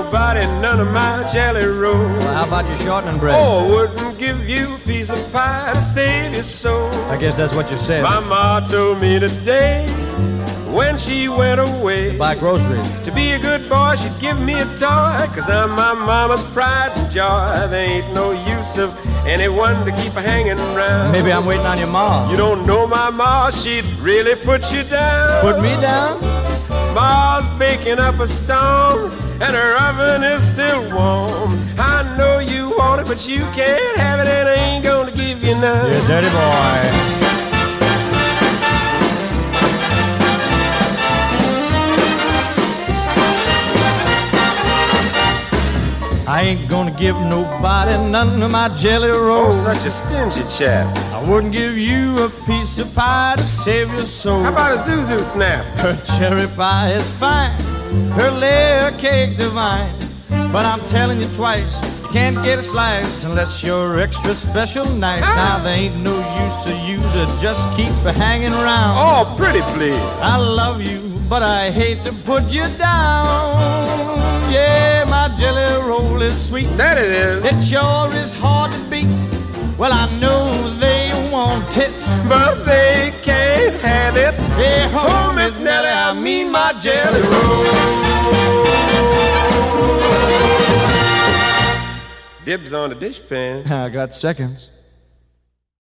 nobody none of my jelly rolls. Well, how about your shortening bread? Oh, wouldn't give you a piece of pie to save your soul. I guess that's what you said. My ma told me today when she went away Buy groceries. to be a good boy, she'd give me a toy, 'cause I'm my mama's pride and joy. There ain't no use of anyone to keep hanging around. Maybe I'm waiting on your ma. You don't know my ma, she'd really put you down. Put me down? Ma's baking up a storm, and her oven is still warm. I know you want it, but you can't have it, and I ain't gonna give you none. You dirty boy. I ain't gonna give nobody none of my jelly Oh, rolls. such a stingy chap. I wouldn't give you a piece of pie to save your soul. How about a Zuzu snap? Her cherry pie is fine, her layer cake divine. But I'm telling you twice, you can't get a slice unless you're extra special nice. Now there ain't no use of you to just keep hanging around. Oh, pretty please. I love you, but I hate to put you down. Yeah, my jelly roll is sweet. That it is. It sure is hard to beat. Well, I know they want it, But they can't have it. hey, Oh, Miss Nellie, I mean my jelly roll. Dibs on the dishpan. I got seconds.